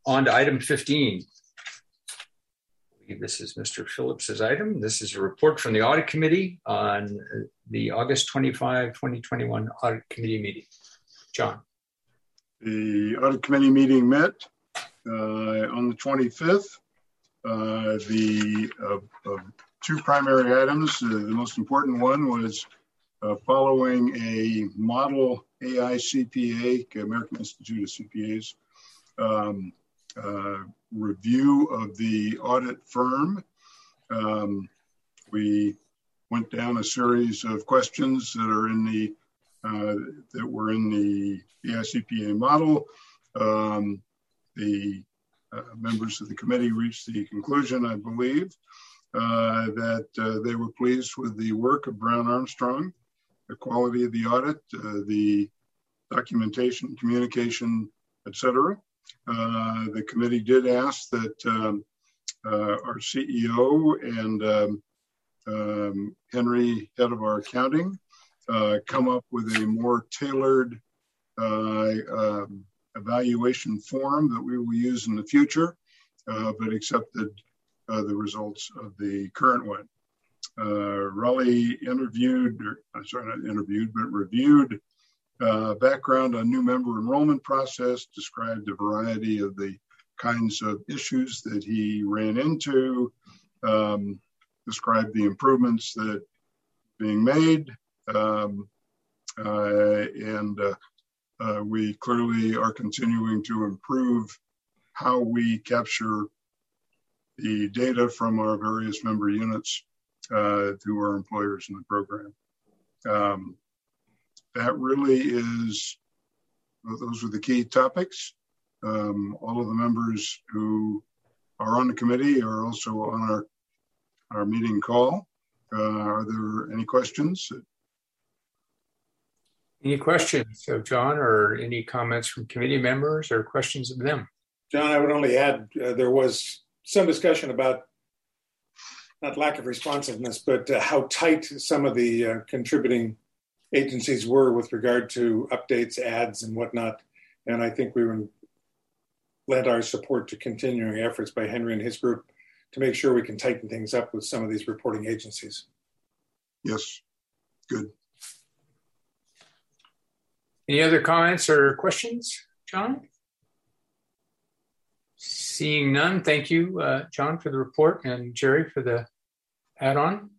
on to item 15. This is Mr. Phillips's item. This is a report from the Audit Committee on the August 25, 2021 Audit Committee meeting. John. The Audit Committee meeting met on the 25th. The two primary items, the most important one was following a model AICPA, American Institute of CPAs, review of the audit firm. We went down a series of questions that are in the that were in the AICPA model. The members of the committee reached the conclusion, I believe, that they were pleased with the work of Brown Armstrong, the quality of the audit, the documentation, communication, etc. The committee did ask that our CEO and Henry, head of our accounting, come up with a more tailored evaluation form that we will use in the future, but accepted the results of the current one. Raleigh reviewed background on new member enrollment process, described a variety of the kinds of issues that he ran into, described the improvements that being made, and we clearly are continuing to improve how we capture the data from our various member units through our employers in the program. That really is, those are the key topics. All of the members who are on the committee are also on our meeting call. Are there any questions? Any questions of John, or any comments from committee members or questions of them? John, I would only add there was some discussion about not lack of responsiveness, but how tight some of the contributing agencies were with regard to updates, ads, and whatnot. And I think we lent our support to continuing efforts by Henry and his group to make sure we can tighten things up with some of these reporting agencies. Yes, good. Any other comments or questions, John? Seeing none, thank you, John, for the report, and Jerry for the add-on.